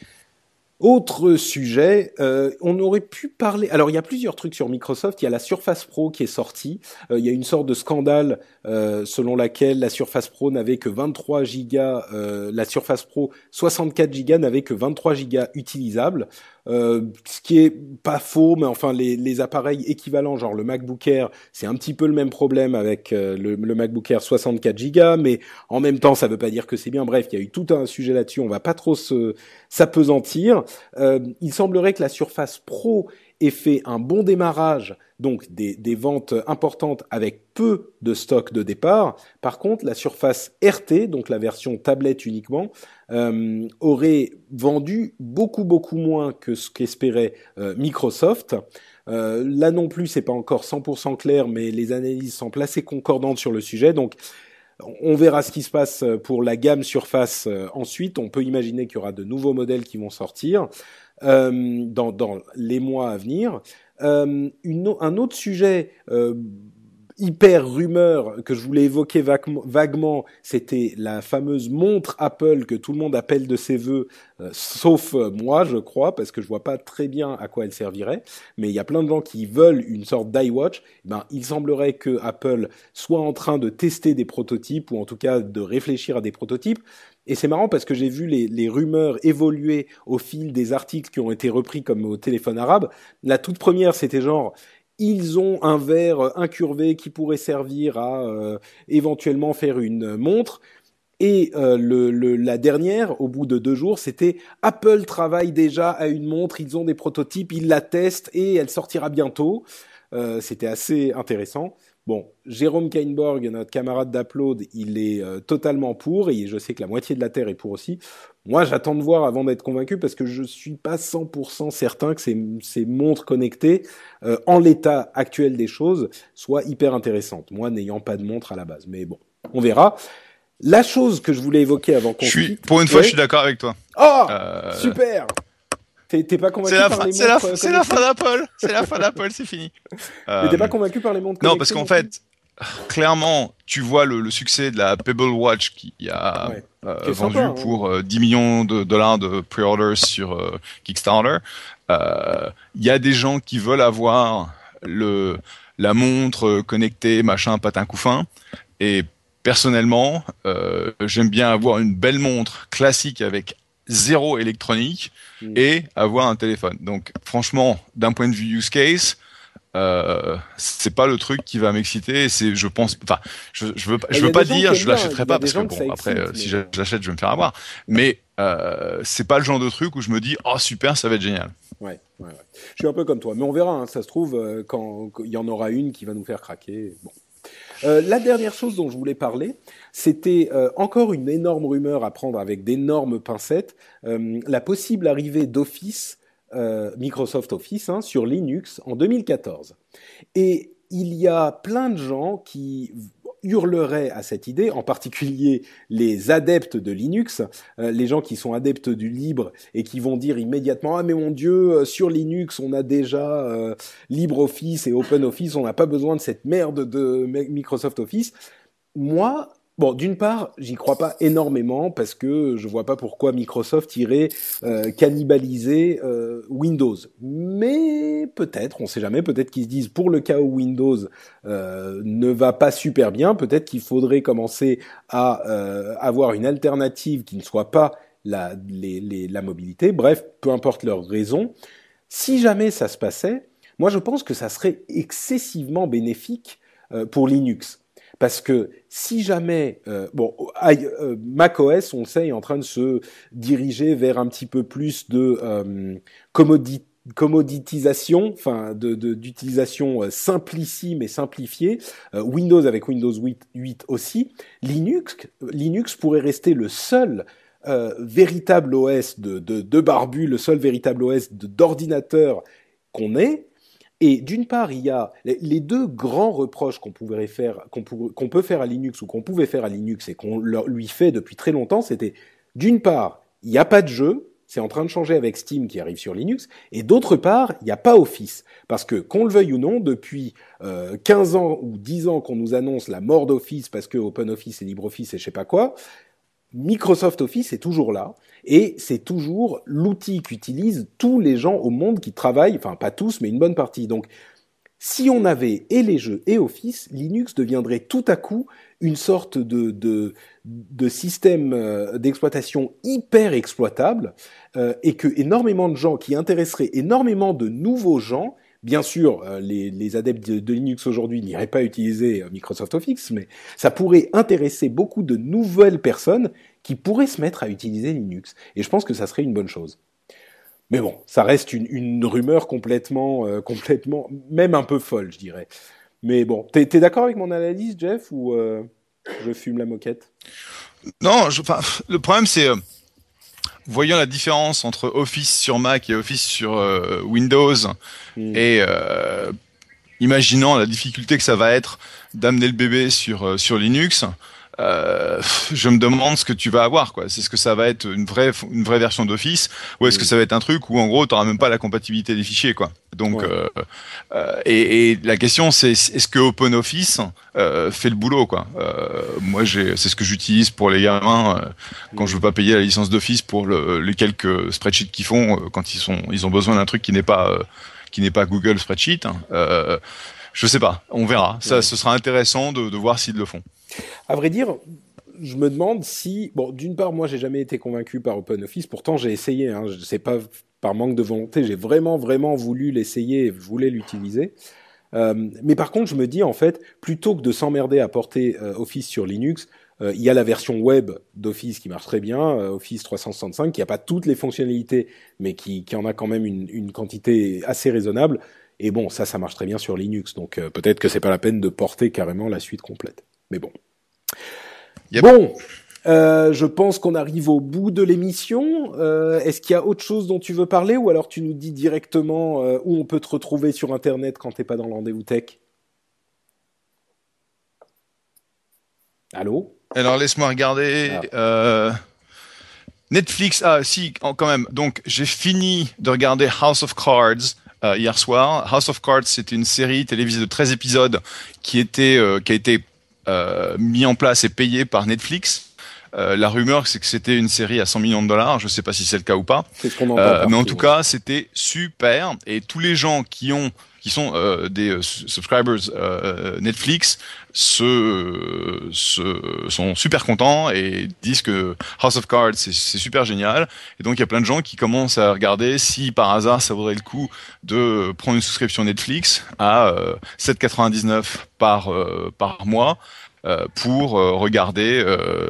Autre sujet, on aurait pu parler... Alors, il y a plusieurs trucs sur Microsoft. Il y a la Surface Pro qui est sortie. Il y a une sorte de scandale selon laquelle la Surface Pro n'avait que 23 gigas, la Surface Pro 64 gigas n'avait que 23 gigas utilisables. Ce qui est pas faux, mais enfin les appareils équivalents, genre le MacBook Air, c'est un petit peu le même problème avec le MacBook Air 64 gigas, mais en même temps, ça veut pas dire que c'est bien. Bref, il y a eu tout un sujet là-dessus. On va pas trop s'appesantir. Il semblerait que la Surface Pro ait fait un bon démarrage, donc des ventes importantes avec peu de stock de départ. Par contre, la Surface RT, donc la version tablette uniquement, aurait vendu beaucoup moins que ce qu'espérait Microsoft. Là non plus, c'est pas encore 100% clair, mais les analyses semblent assez concordantes sur le sujet. Donc, on verra ce qui se passe pour la gamme Surface ensuite. On peut imaginer qu'il y aura de nouveaux modèles qui vont sortir dans les mois à venir. Un autre sujet hyper rumeur que je voulais évoquer vaguement, c'était la fameuse montre Apple que tout le monde appelle de ses vœux, sauf moi, je crois, parce que je vois pas très bien à quoi elle servirait. Mais il y a plein de gens qui veulent une sorte d'iWatch. Il semblerait que Apple soit en train de tester des prototypes, ou en tout cas de réfléchir à des prototypes. Et c'est marrant parce que j'ai vu les rumeurs évoluer au fil des articles qui ont été repris comme au téléphone arabe. La toute première, c'était genre... Ils ont un verre incurvé qui pourrait servir à éventuellement faire une montre. Et la dernière, au bout de 2 jours, c'était Apple travaille déjà à une montre, ils ont des prototypes, ils la testent et elle sortira bientôt. C'était assez intéressant. Bon, Jérôme Kainborg, notre camarade d'Upload, il est totalement pour, et je sais que la moitié de la Terre est pour aussi. Moi, j'attends de voir avant d'être convaincu, parce que je suis pas 100% certain que ces montres connectées, en l'état actuel des choses, soient hyper intéressantes. Moi, n'ayant pas de montre à la base. Mais bon, on verra. La chose que je voulais évoquer avant qu'on pour une fois, je suis d'accord avec toi. Oh, super! T'es pas convaincu par les montres c'est la fin d'Apple. C'est la fin d'Apple, c'est fini. Mais t'es pas convaincu par les montres connectées? Non, parce qu'en fait, clairement, tu vois le succès de la Pebble Watch qui a Ouais. Qui est vendu sympa, hein. pour 10 millions de dollars de pre-orders sur Kickstarter. Il y a des gens qui veulent avoir la montre connectée, machin, patin couffin. Et personnellement, j'aime bien avoir une belle montre classique avec zéro électronique Mm. et avoir un téléphone. Donc, franchement, d'un point de vue use case, c'est pas le truc qui va m'exciter. C'est, je pense, enfin, Il je y veux a pas des gens dire, qui je aiment bien, l'achèterai il y a pas des parce que gens que bon, ça après, excite, si mais j'achète, je vais me faire avoir. Mais c'est pas le genre de truc où je me dis, oh super, ça va être génial. ouais. Je suis un peu comme toi, mais on verra, hein, ça se trouve, quand il y en aura une qui va nous faire craquer. Bon. La dernière chose dont je voulais parler, c'était encore une énorme rumeur à prendre avec d'énormes pincettes, la possible arrivée d'Office, Microsoft Office, hein, sur Linux en 2014. Et il y a plein de gens qui hurleraient à cette idée, en particulier les adeptes de Linux, les gens qui sont adeptes du libre et qui vont dire immédiatement ah mais mon Dieu, sur Linux on a déjà LibreOffice et OpenOffice, on n'a pas besoin de cette merde de Microsoft Office. Moi, bon, d'une part, j'y crois pas énormément parce que je vois pas pourquoi Microsoft irait cannibaliser Windows. Mais peut-être, on sait jamais, peut-être qu'ils se disent pour le cas où Windows ne va pas super bien, peut-être qu'il faudrait commencer à avoir une alternative qui ne soit pas la mobilité. Bref, peu importe leur raison. Si jamais ça se passait, moi je pense que ça serait excessivement bénéfique pour Linux. Parce que si jamais, macOS, on le sait, est en train de se diriger vers un petit peu plus de commoditisation, enfin d'utilisation simplissime et simplifiée. Windows avec Windows 8 aussi. Linux pourrait rester le seul véritable OS de barbu, le seul véritable OS d'ordinateur qu'on ait. Et d'une part, il y a les deux grands reproches qu'on peut faire à Linux ou qu'on pouvait faire à Linux et qu'on lui fait depuis très longtemps, c'était d'une part, il n'y a pas de jeu, c'est en train de changer avec Steam qui arrive sur Linux, et d'autre part, il n'y a pas Office. Parce que, qu'on le veuille ou non, depuis 15 ans ou 10 ans qu'on nous annonce la mort d'Office parce que OpenOffice et LibreOffice et je sais pas quoi, Microsoft Office est toujours là et c'est toujours l'outil qu'utilisent tous les gens au monde qui travaillent, enfin pas tous mais une bonne partie. Donc si on avait et les jeux et Office, Linux deviendrait tout à coup une sorte de système d'exploitation hyper exploitable et que énormément de gens qui intéresseraient énormément de nouveaux gens. Bien sûr, les adeptes de Linux aujourd'hui n'iraient pas utiliser Microsoft Office, mais ça pourrait intéresser beaucoup de nouvelles personnes qui pourraient se mettre à utiliser Linux. Et je pense que ça serait une bonne chose. Mais bon, ça reste une rumeur complètement, même un peu folle, je dirais. Mais bon, t'es d'accord avec mon analyse, Jeff, ou je fume la moquette? Non, le problème c'est voyant la différence entre Office sur Mac et Office sur Windows et imaginant la difficulté que ça va être d'amener le bébé sur Linux, je me demande ce que tu vas avoir, quoi. C'est ce que ça va être une vraie version d'Office, ou est-ce que ça va être un truc où en gros t'auras même pas la compatibilité des fichiers, quoi. Donc Ouais. et la question c'est est-ce que OpenOffice fait le boulot, quoi. Moi c'est ce que j'utilise pour les gamins quand je veux pas payer la licence d'Office pour les quelques spreadsheets qu'ils font quand ils ont besoin d'un truc qui n'est pas Google Spreadsheet. Je sais pas, on verra. Ça, Ouais. ce sera intéressant de voir s'ils le font. À vrai dire, je me demande si, bon, d'une part, moi, j'ai jamais été convaincu par OpenOffice. Pourtant, j'ai essayé. Hein, je sais pas par manque de volonté. J'ai vraiment voulu l'essayer et je voulais l'utiliser. Mais par contre, je me dis en fait, plutôt que de s'emmerder à porter Office sur Linux, il y a la version web d'Office qui marche très bien, Office 365, qui a pas toutes les fonctionnalités, mais qui en a quand même une quantité assez raisonnable. Et bon, ça marche très bien sur Linux. Donc peut-être que c'est pas la peine de porter carrément la suite complète. Mais bon. Yep. Bon, je pense qu'on arrive au bout de l'émission. Est-ce qu'il y a autre chose dont tu veux parler ou alors tu nous dis directement où on peut te retrouver sur Internet quand t'es pas dans le rendez-vous tech? Allô? Alors laisse-moi regarder. Ah. Netflix, ah si, quand même. Donc j'ai fini de regarder House of Cards. hier soir. House of Cards, c'était une série télévisée de 13 épisodes qui a été mis en place et payée par Netflix. La rumeur, c'est que c'était une série à $100 millions. Je sais pas si c'est le cas ou pas. C'est ce qu'on entend mais en tout cas, c'était super. Et tous les gens qui sont des subscribers Netflix sont super contents et disent que House of Cards c'est super génial. Et donc il y a plein de gens qui commencent à regarder si par hasard ça vaudrait le coup de prendre une souscription Netflix à 7,99 par mois pour regarder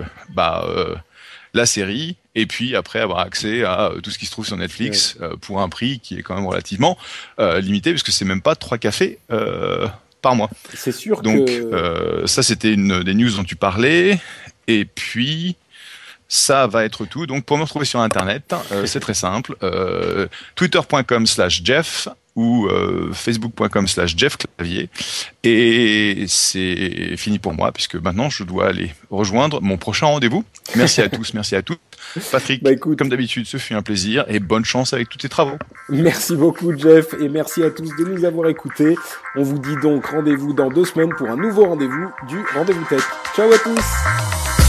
la série et puis après avoir accès à tout ce qui se trouve sur Netflix pour un prix qui est quand même relativement limité puisque c'est même pas 3 cafés par mois. C'est sûr. Donc ça c'était une des news dont tu parlais et puis ça va être tout. Donc pour me retrouver sur internet, c'est très simple, twitter.com/Jeff ou facebook.com/JeffClavier et c'est fini pour moi puisque maintenant je dois aller rejoindre mon prochain rendez-vous. Merci à tous, merci à toutes. Patrick, écoute, comme d'habitude, ce fut un plaisir et bonne chance avec tous tes travaux. Merci beaucoup Jeff et merci à tous de nous avoir écoutés. On vous dit donc rendez-vous dans 2 semaines pour un nouveau rendez-vous du Rendez-vous Tech. Ciao à tous.